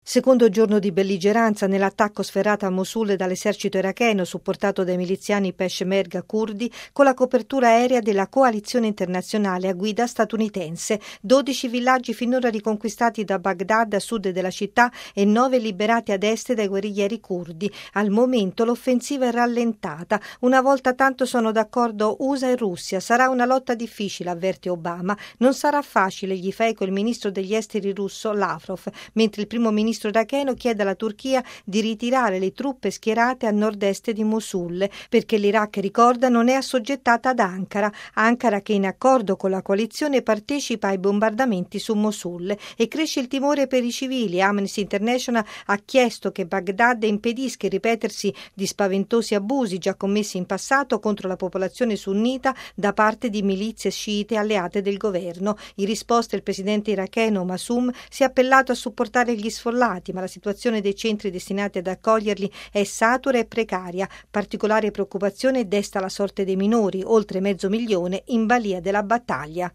Secondo giorno di belligeranza nell'attacco sferrato a Mosul dall'esercito iracheno supportato dai miliziani Peshmerga curdi con la copertura aerea della coalizione internazionale a guida statunitense. 12 villaggi finora riconquistati da Baghdad a sud della città e 9 liberati ad est dai guerriglieri curdi. Al momento l'offensiva è rallentata. Una volta tanto sono d'accordo USA e Russia. Sarà una lotta difficile, avverte Obama. Non sarà facile, gli fa eco il ministro degli esteri russo Lavrov, mentre il primo ministro iracheno chiede alla Turchia di ritirare le truppe schierate a nord-est di Mosul, perché l'Iraq, ricorda, non è assoggettata ad Ankara che in accordo con la coalizione partecipa ai bombardamenti su Mosul, e cresce il timore per i civili. Amnesty International ha chiesto che Baghdad impedisca il ripetersi di spaventosi abusi già commessi in passato contro la popolazione sunnita da parte di milizie sciite alleate del governo. In risposta il presidente iracheno Massoum si è appellato a supportare gli sfollati, ma la situazione dei centri destinati ad accoglierli è satura e precaria. Particolare preoccupazione desta la sorte dei minori, oltre 500.000 in balia della battaglia.